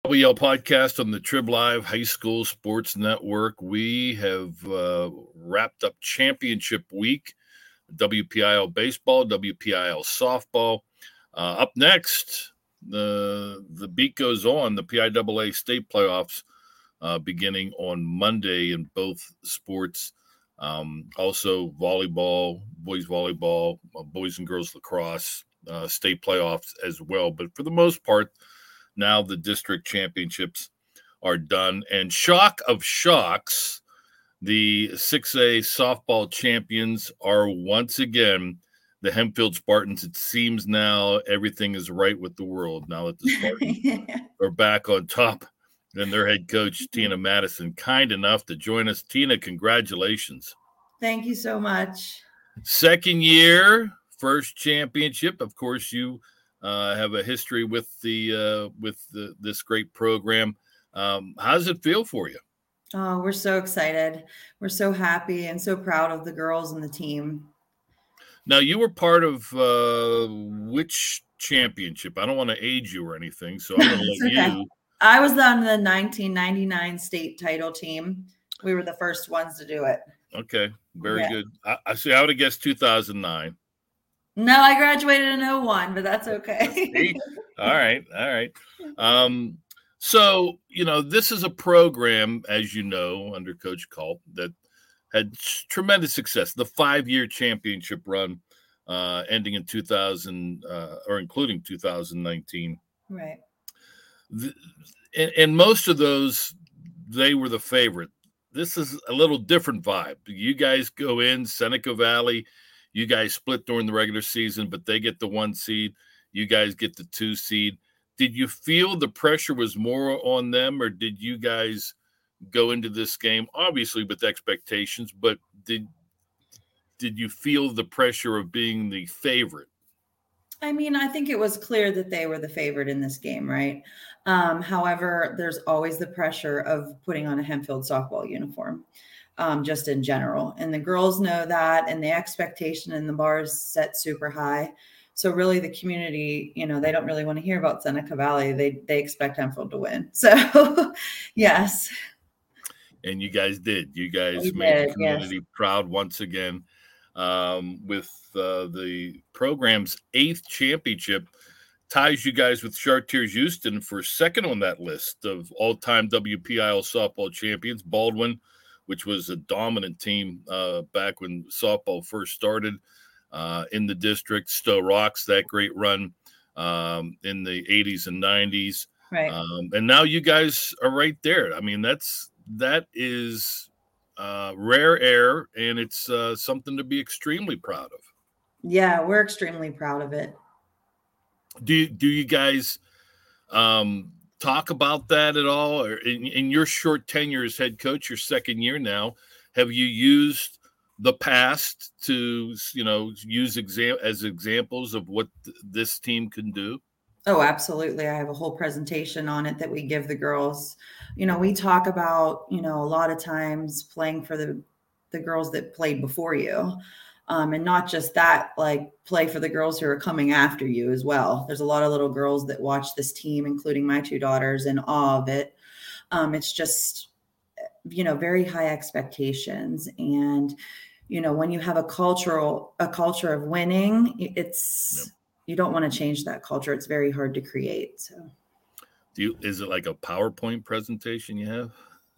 WL podcast on the Trib Live High School Sports Network. We have wrapped up championship week, WPIL baseball, WPIL softball. Up next, the beat goes on, the PIAA state playoffs beginning on Monday in both sports. Also volleyball, boys and girls lacrosse, state playoffs as well. But for the most part, now the district championships are done. And shock of shocks, the 6A softball champions are once again the Hempfield Spartans. It seems now everything is right with the world now that the Spartans are back on top. And their head coach, Tina Madison, kind enough to join us. Tina, congratulations. Thank you so much. Second year, first championship. Of course, you have a history with this great program. How does it feel for you? Oh, we're so excited. We're so happy and so proud of the girls and the team. Now, you were part of which championship? I don't want to age you or anything, so I'm going to let okay. you. I was on the 1999 state title team. We were the first ones to do it. Okay, very good. I see. I would have guessed 2009. No, I graduated in 2001, but that's okay. All right. So, this is a program, as you know, under Coach Culp that had tremendous success. The 5-year championship run ending in 2000 or including 2019. Right. And most of those, they were the favorite. This is a little different vibe. You guys go in Seneca Valley. You guys split during the regular season, but they get the 1 seed. You guys get the 2 seed. Did you feel the pressure was more on them, or did you guys go into this game, obviously with expectations, but did you feel the pressure of being the favorite? I mean, I think it was clear that they were the favorite in this game, right? However, there's always the pressure of putting on a Hempfield softball uniform. Just in general. And the girls know that, and the expectation and the bar is set super high. So really the community, they don't really want to hear about Seneca Valley. They expect Hempfield to win. So yes. And you guys did. You guys made the community proud once again with the program's 8th championship. Ties you guys with Chartiers Houston for second on that list of all-time WPIL softball champions. Baldwin, which was a dominant team back when softball first started in the district. Stowe Rocks, that great run in the 80s and 90s. Right. And now you guys are right there. I mean, that is rare air, and it's something to be extremely proud of. Yeah, we're extremely proud of it. Do you guys talk about that at all? Or in your short tenure as head coach, your second year now, have you used the past to, use as examples of what this team can do? Oh, absolutely. I have a whole presentation on it that we give the girls. We talk about, a lot of times playing for the girls that played before you. And not just that, like play for the girls who are coming after you as well. There's a lot of little girls that watch this team, including my 2 daughters, in awe of it. It's just, very high expectations. And, when you have a culture of winning, it's, you don't want to change that culture. It's very hard to create. So is it like a PowerPoint presentation you have?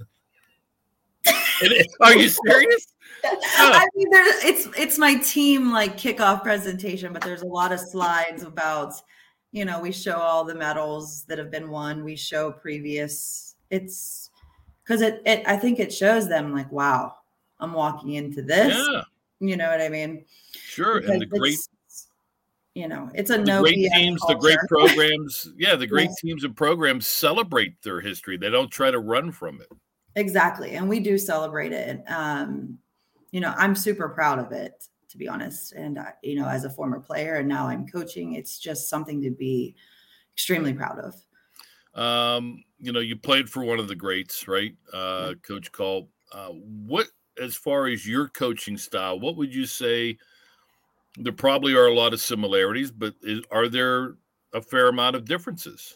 Are you serious? I mean, it's my team like kickoff presentation, but there's a lot of slides about, we show all the medals that have been won. We show previous. It's because I think it shows them like, wow, I'm walking into this. Yeah. You know what I mean? Sure. Because and the great, it's a no great BS teams, culture. the great programs. Yeah, the great teams and programs celebrate their history. They don't try to run from it. Exactly. And we do celebrate it. I'm super proud of it, to be honest. And, as a former player and now I'm coaching, it's just something to be extremely proud of. You played for one of the greats, right? Coach Culp. What, as far as your coaching style, what would you say? There probably are a lot of similarities, but are there a fair amount of differences?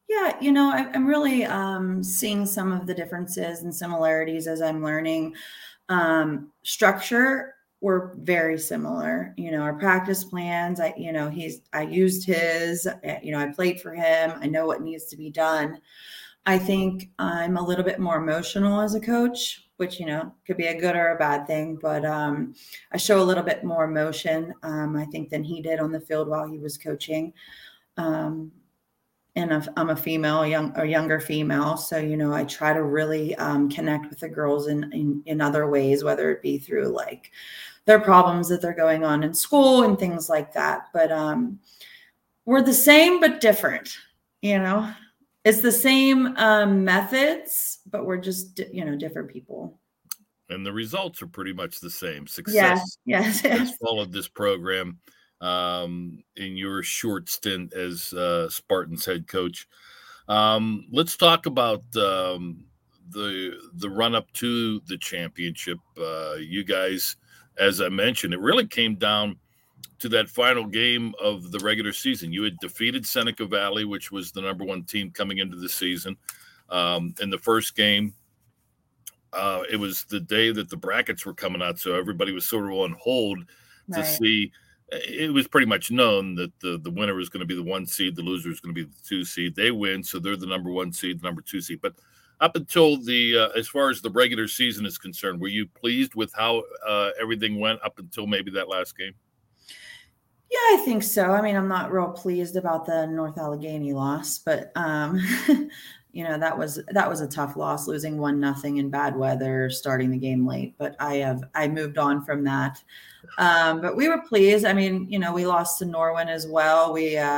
Yeah, I'm really seeing some of the differences and similarities as I'm learning. Structure, we're very similar. Our practice plans, I used his, I played for him. I know what needs to be done. I think I'm a little bit more emotional as a coach, which, could be a good or a bad thing, but I show a little bit more emotion, I think, than he did on the field while he was coaching. Um, and I'm a female, younger female. So, I try to really connect with the girls in other ways, whether it be through like their problems that they're going on in school and things like that. But we're the same, but different, it's the same methods, but we're just, different people. And the results are pretty much the same. Yeah. Success Yes. has followed this program in your short stint as Spartans head coach. Let's talk about the run up to the championship. You guys, as I mentioned, it really came down to that final game of the regular season. You had defeated Seneca Valley, which was the number one team coming into the season. In the first game, it was the day that the brackets were coming out, so everybody was sort of on hold to see. It was pretty much known that the winner was going to be the 1 seed, the loser was going to be the 2 seed. They win, so they're the number 1 seed, the number 2 seed. But up until as far as the regular season is concerned, were you pleased with how everything went up until maybe that last game? Yeah, I think so. I mean, I'm not real pleased about the North Allegheny loss, but that was a tough loss, losing 1-0 in bad weather, starting the game late. But I moved on from that. But we were pleased. I mean, we lost to Norwin as well.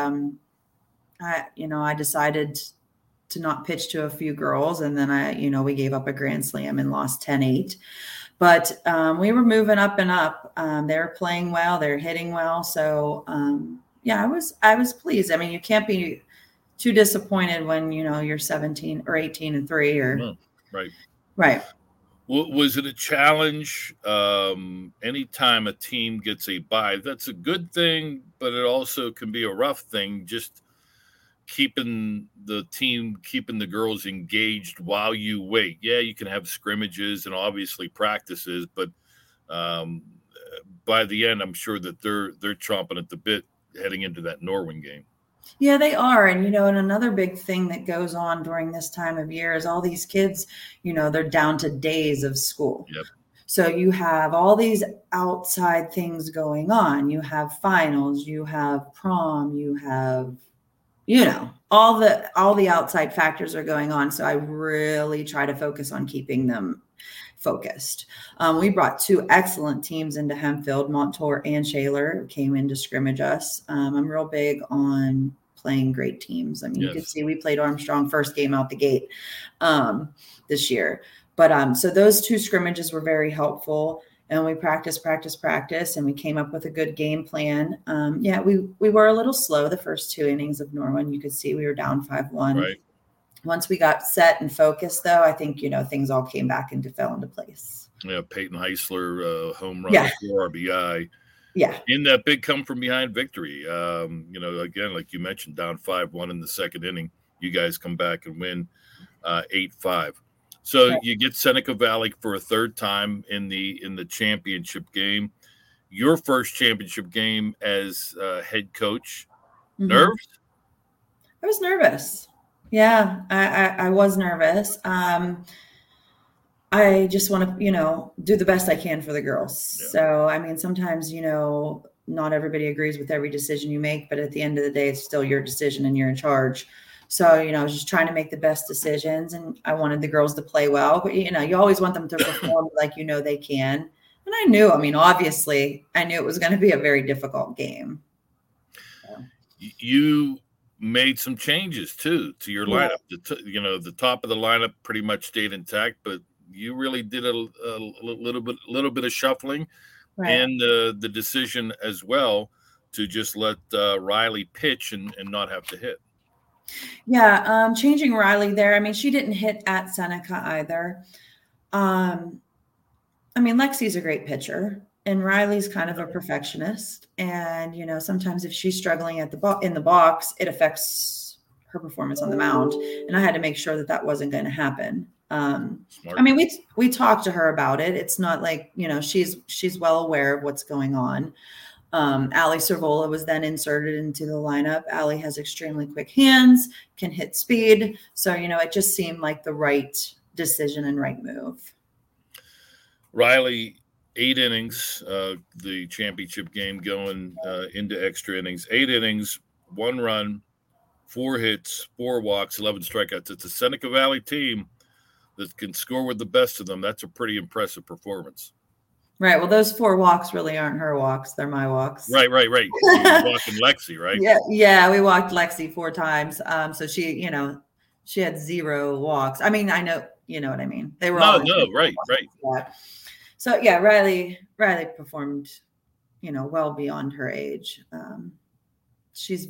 I decided to not pitch to a few girls, and then we gave up a grand slam and lost 10-8. But we were moving up and up. They were playing well. They're hitting well. So I was pleased. I mean, you can't be too disappointed when you're 17 or 18-3 or right. Was it a challenge? Anytime a team gets a bye, that's a good thing, but it also can be a rough thing. Just keeping the girls engaged while you wait. Yeah, you can have scrimmages and obviously practices, but by the end, I'm sure that they're chomping at the bit heading into that Norwin game. Yeah, they are. And, and another big thing that goes on during this time of year is all these kids, they're down to days of school. Yep. So you have all these outside things going on. You have finals, you have prom, you have all the outside factors are going on. So I really try to focus on keeping them focused. We brought 2 excellent teams into Hempfield, Montour and Shaler came in to scrimmage us. I'm real big on playing great teams. I mean, You can see we played Armstrong first game out the gate this year. But so those 2 scrimmages were very helpful. And we practiced, and we came up with a good game plan. We were a little slow the first 2 innings of Norwin. You could see we were down 5-1. Right. Once we got set and focused, though, I think, things all came back and fell into place. Yeah, Peyton Heisler, home run, 4 RBI. Yeah. In that big come from behind victory. Again, like you mentioned, down 5-1 in the second inning. You guys come back and win 8-5. So you get Seneca Valley for a third time in the championship game. Your first championship game as head coach. Mm-hmm. Nerves? I was nervous. Yeah, I was nervous. I just want to, do the best I can for the girls. Yeah. So, I mean, sometimes, not everybody agrees with every decision you make, but at the end of the day, it's still your decision and you're in charge. So, I was just trying to make the best decisions, and I wanted the girls to play well, but you always want them to perform like, they can. And I knew, obviously I knew it was going to be a very difficult game. So. You made some changes too to your lineup. The top of the lineup pretty much stayed intact, but you really did a little bit of shuffling, and the decision as well to just let Riley pitch and not have to hit. Yeah, changing Riley there. I mean, she didn't hit at Seneca either. Lexi's a great pitcher, and Riley's kind of a perfectionist. And sometimes if she's struggling in the box, it affects her performance on the mound, and I had to make sure that that wasn't going to happen. Smart. I mean, we talked to her about it. It's not like, you know, she's well aware of what's going on. Ali Servola was then inserted into the lineup. Ali has extremely quick hands, can hit speed. So, you know, it just seemed like the right decision and right move. Riley, 8 innings, the championship game going into extra innings. 8 innings, 1 run, 4 hits, 4 walks, 11 strikeouts. It's a Seneca Valley team that can score with the best of them. That's a pretty impressive performance. Right. Well, those 4 walks really aren't her walks. They're my walks. Right. You're walking Lexi, right? Yeah. We walked Lexi 4 times. So she, you know, she had 0 walks. I mean, I know, you know what I mean? They were all right. So yeah, Riley performed, you know, well beyond her age. She's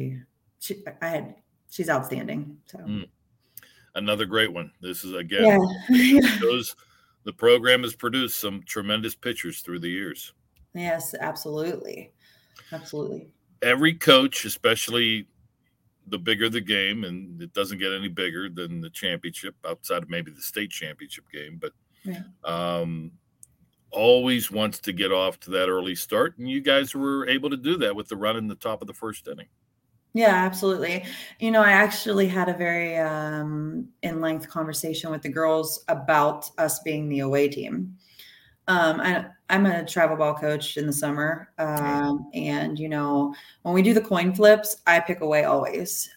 outstanding. So another great one. This is again, shows the program has produced some tremendous pitchers through the years. Yes, absolutely. Every coach, especially the bigger the game, and it doesn't get any bigger than the championship outside of maybe the state championship game, but always wants to get off to that early start. And you guys were able to do that with the run in the top of the first inning. Yeah, absolutely. You know, I actually had a very in-length conversation with the girls about us being the away team. I'm a travel ball coach in the summer. And, you know, when we do the coin flips, I pick away always.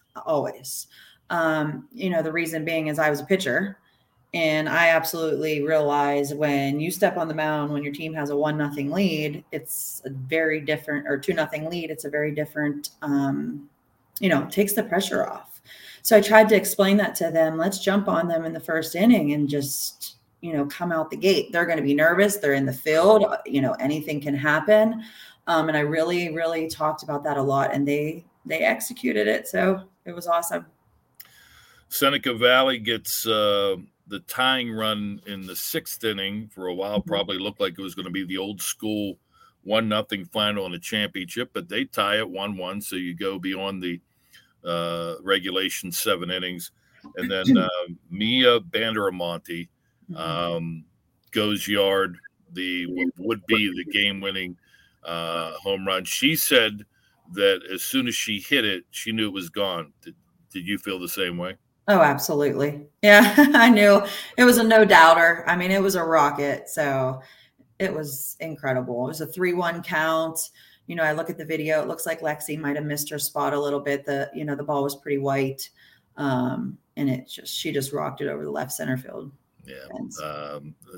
You know, the reason being is I was a pitcher. And I absolutely realize when you step on the mound, when your team has a 1-0 lead, it's a very different, or 2-0 lead. It's a very different, you know, takes the pressure off. So I tried to explain that to them. Let's jump on them in the first inning and just, you know, come out the gate. They're going to be nervous. They're in the field. You know, anything can happen. And I really, really talked about that a lot, and they executed it. So it was awesome. Seneca Valley gets the tying run in the 6th inning. For a while, probably looked like it was going to be the old school 1-0 final in the championship, but they tie it 1-1. So you go beyond the regulation 7 innings. And then Mia Banderamonte goes yard, what would be the game-winning home run. She said that as soon as she hit it, she knew it was gone. Did you feel the same way? Oh, absolutely. Yeah, I knew it was a no doubter. I mean, it was a rocket. So it was incredible. It was a 3-1 count. You know, I look at the video, it looks like Lexi might have missed her spot a little bit. The ball was pretty white. And she just rocked it over the left center field. Yeah.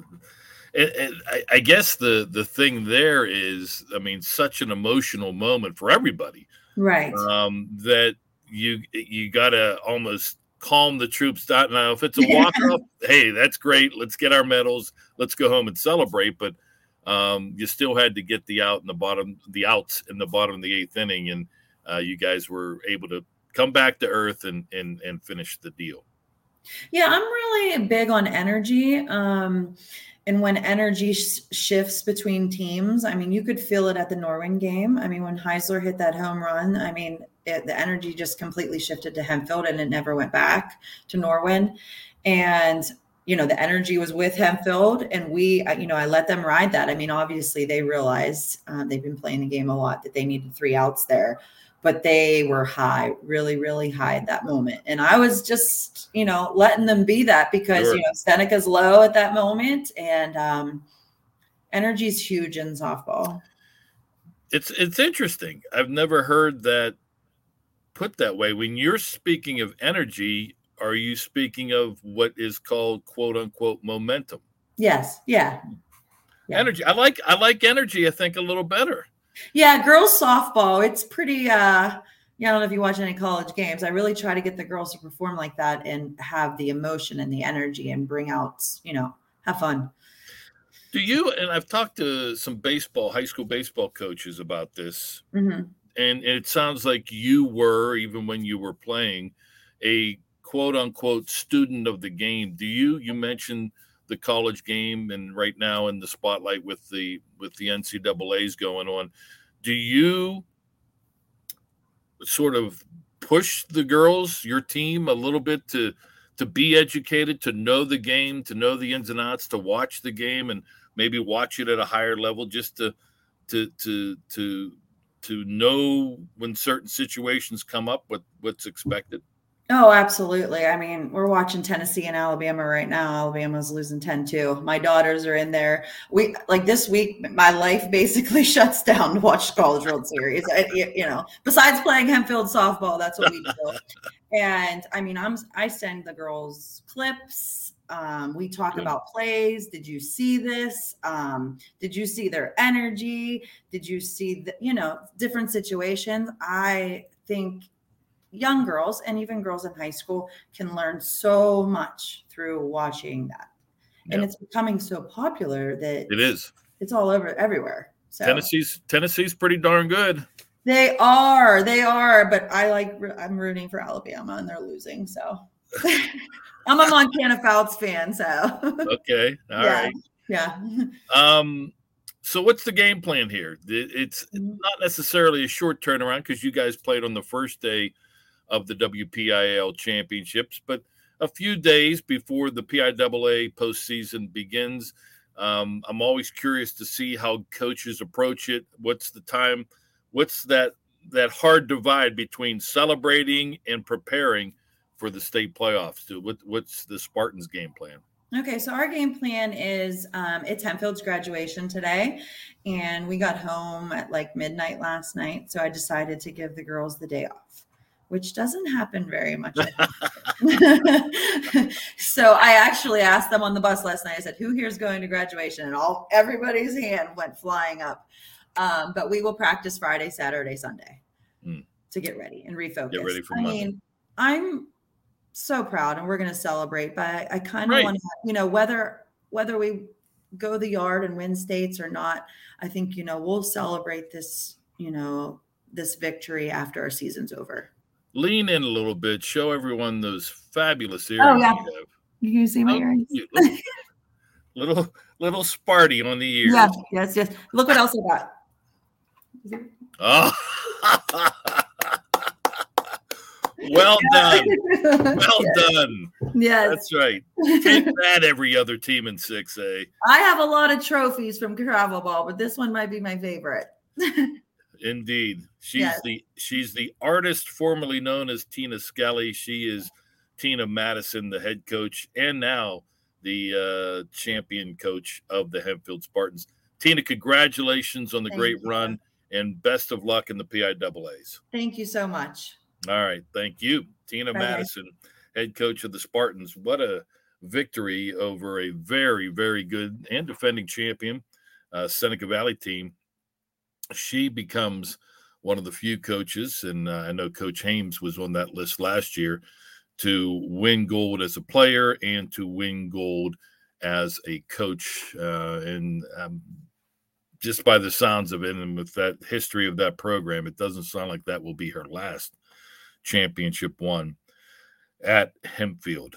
I guess the thing there is, I mean, such an emotional moment for everybody. Right. That you got to almost calm the troops down. Now, if it's a walk-off, hey, that's great. Let's get our medals. Let's go home and celebrate. But you still had to get the outs in the bottom of the 8th inning, and you guys were able to come back to earth and finish the deal. Yeah, I'm really big on energy. And when energy shifts between teams, I mean, you could feel it at the Norwin game. I mean, when Heisler hit that home run, I mean, the energy just completely shifted to Hempfield, and it never went back to Norwin. And, you know, the energy was with Hempfield, and I let them ride that. I mean, obviously they realized they've been playing the game a lot, that they needed 3 outs there, but they were high, really, really high at that moment. And I was just, you know, letting them be that because, Sure. You know, Seneca's low at that moment, and energy is huge in softball. It's interesting. I've never heard that put that way. When you're speaking of energy, are you speaking of what is called quote unquote momentum? Yes. Yeah. Energy. I like energy, I think, a little better. Yeah, girls softball, it's pretty I don't know if you watch any college games. I really try to get the girls to perform like that and have the emotion and the energy and bring out, you know, have fun. Do you, and I've talked to some high school baseball coaches about this, and it sounds like you were, even when you were playing, a quote unquote student of the game. Do you mentioned the college game, and right now in the spotlight with the NCAAs going on, do you sort of push the girls, your team, a little bit to be educated, to know the game, to know the ins and outs, to watch the game, and maybe watch it at a higher level, just to know when certain situations come up, what's expected? Oh, absolutely. I mean, we're watching Tennessee and Alabama right now. Alabama's losing 10-2. My daughters are in there. This week, my life basically shuts down to watch College World Series. Besides playing Hempfield softball, that's what we do. And I mean, I send the girls clips. We talk about plays. Did you see this? Did you see their energy? Did you see different situations? I think young girls and even girls in high school can learn so much through watching that. Yep. And it's becoming so popular that it's all over everywhere. So Tennessee's pretty darn good. They are, but I'm rooting for Alabama and they're losing. So I'm a Montana Fouts fan. So okay. All right. Yeah. So what's the game plan here? It's not necessarily a short turnaround because you guys played on the first day of the WPIAL championships, but a few days before the PIAA postseason begins. I'm always curious to see how coaches approach it. What's the time? What's that hard divide between celebrating and preparing for the state playoffs? What's the Spartans' game plan? Okay, so our game plan is it's Hempfield's graduation today, and we got home at like midnight last night, so I decided to give the girls the day off, which doesn't happen very much. So I actually asked them on the bus last night, I said, who here is going to graduation? And everybody's hand went flying up. But we will practice Friday, Saturday, Sunday to get ready and refocus. Get ready for Monday. I mean, I'm so proud, and we're going to celebrate, but I kind of want to, whether we go the yard and win states or not, I think, we'll celebrate this, this victory after our season's over. Lean in a little bit. Show everyone those fabulous earrings. Oh, yeah. You can see my earrings. Little Sparty on the ears. Yes. Look what else I got. Oh. Well done. Done. Yes. That's right. Take that, every other team in 6A. I have a lot of trophies from travel ball, but this one might be my favorite. Indeed. She's the artist formerly known as Tina Skelly. She is Tina Madison, the head coach, and now the champion coach of the Hempfield Spartans. Tina, congratulations on the great run, and best of luck in the PIAAs. Thank you so much. All right. Thank you. Tina Madison, head coach of the Spartans. What a victory over a very, very good and defending champion Seneca Valley team. She becomes one of the few coaches, and I know Coach Hames was on that list last year, to win gold as a player and to win gold as a coach. And just by the sounds of it, and with that history of that program, it doesn't sound like that will be her last championship won at Hempfield.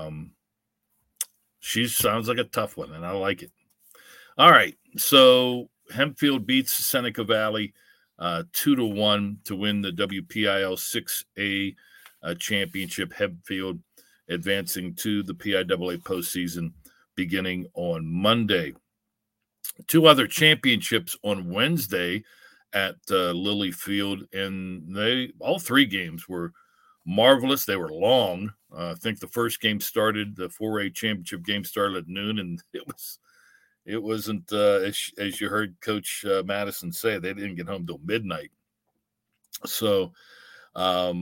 She sounds like a tough one, and I like it. All right, so Hempfield beats Seneca Valley 2-1 to win the WPIAL 6A championship. Hempfield advancing to the PIAA postseason beginning on Monday. Two other championships on Wednesday at Lilly Field, and all three games were marvelous. They were long. I think the first game started, the 4A championship game started at noon, and it wasn't as you heard Coach Madison say, they didn't get home till midnight. So, a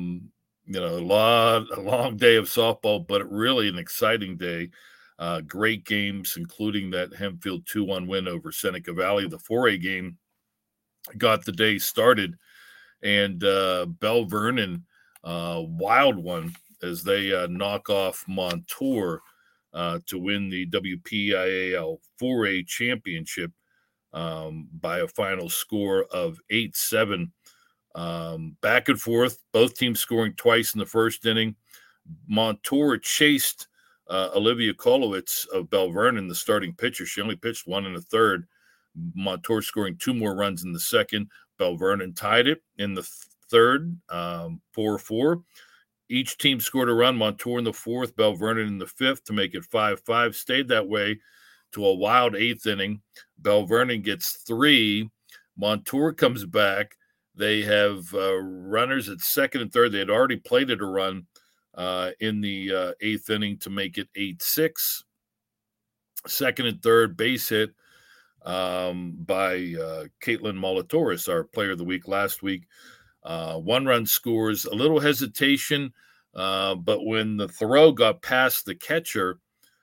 long day of softball, but really an exciting day. Great games, including that Hempfield 2-1 win over Seneca Valley. The 4A game got the day started, and Belle Vernon, wild one as they knock off Montour to win the WPIAL 4A championship by a final score of 8-7. Back and forth, both teams scoring twice in the first inning. Montour chased Olivia Kolowitz of Belle Vernon, the starting pitcher. She only pitched one in the third. Montour scoring two more runs in the second. Belle Vernon tied it in the third, 4-4. Each team scored a run. Montour in the fourth, Bell Vernon in the fifth to make it 5-5. Stayed that way to a wild eighth inning. Bell Vernon gets 3. Montour comes back. They have runners at second and third. They had already plated a run in the eighth inning to make it 8-6. Second and third, base hit by Caitlin Molitoris, our player of the week last week. 1 run scores, a little hesitation, but when the throw got past the catcher,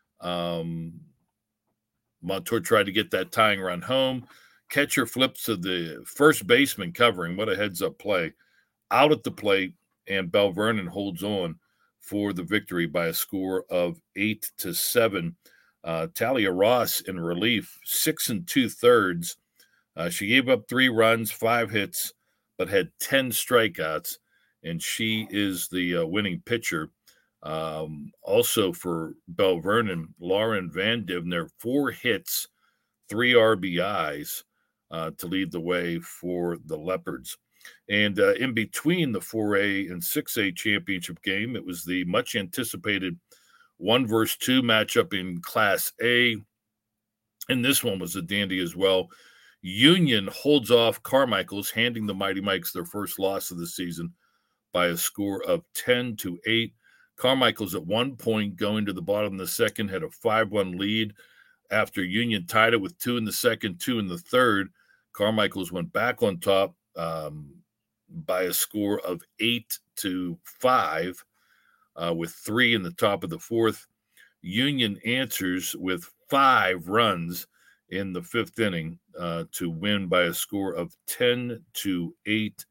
Montour tried to get that tying run home. Catcher flips to the first baseman covering. What a heads-up play. Out at the plate, and Bell Vernon holds on for the victory by a score of 8-7. Talia Ross in relief, 6 2/3. She gave up 3 runs, 5 hits, but had 10 strikeouts, and she is the winning pitcher. Also for Bell Vernon, Lauren Van Divner, 4 hits, 3 RBIs to lead the way for the Leopards. And in between the 4A and 6A championship game, it was the much anticipated 1-2 matchup in Class A. And this one was a dandy as well. Union holds off Carmichael's, handing the Mighty Mikes their first loss of the season by a score of 10-8. Carmichael's at one point going to the bottom of the second had a 5-1 lead after Union tied it with 2 in the second, 2 in the third. Carmichael's went back on top by a score of 8-5 with 3 in the top of the fourth. Union answers with 5 runs in the fifth inning to win by a score of 10-8.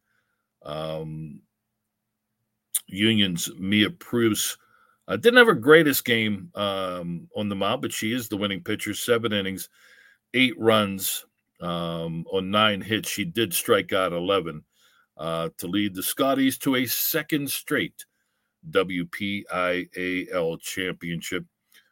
Union's Mia Pruce didn't have her greatest game on the mound, but she is the winning pitcher. 7 innings, 8 runs on 9 hits. She did strike out 11 to lead the Scotties to a second straight WPIAL championship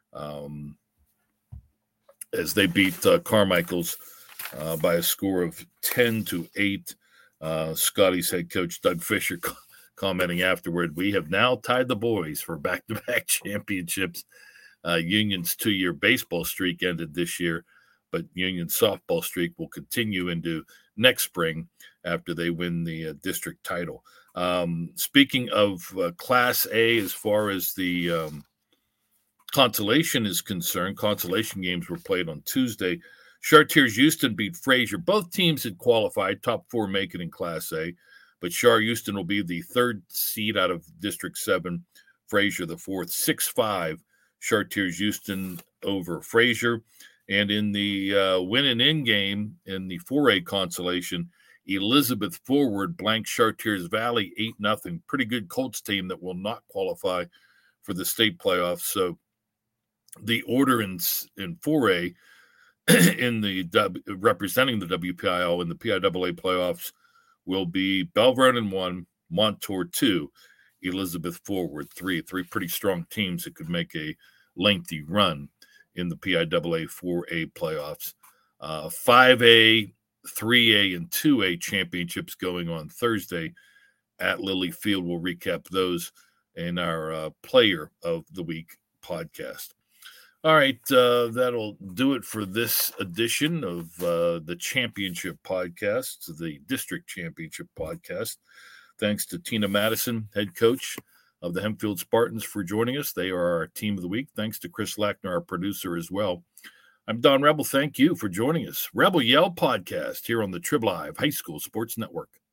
as they beat Carmichael's by a score of 10-8. Scotties head coach Doug Fisher commenting afterward, "We have now tied the boys for back-to-back championships. Union's 2-year baseball streak ended this year, but Union's softball streak will continue into next spring after they win the district title." Speaking of Class A, as far as the consolation is concerned, consolation games were played on Tuesday. Chartiers Houston beat Fraser. Both teams had qualified. Top 4 make it in Class A, but Char Houston will be the 3rd seed out of District 7. Fraser the 4th. 6-5 Chartiers Houston over Fraser. And in the win and in game in the 4A consolation, Elizabeth Forward blanked Chartiers Valley 8-0. Pretty good Colts team that will not qualify for the state playoffs. So the order in 4A in the representing the WPIAL in the PIAA playoffs will be Bell Vernon 1, Montour 2, Elizabeth Forward 3. 3 pretty strong teams that could make a lengthy run in the PIAA 4A playoffs. 5A, 3A, and 2A championships going on Thursday at Lilly Field. We'll recap those in our Player of the Week podcast. All right, that'll do it for this edition of the Championship Podcast, the District Championship Podcast. Thanks to Tina Madison, head coach of the Hempfield Spartans, for joining us. They are our team of the week. Thanks to Chris Lackner, our producer, as well. I'm Don Rebel. Thank you for joining us. Rebel Yell Podcast here on the Trib Live High School Sports Network.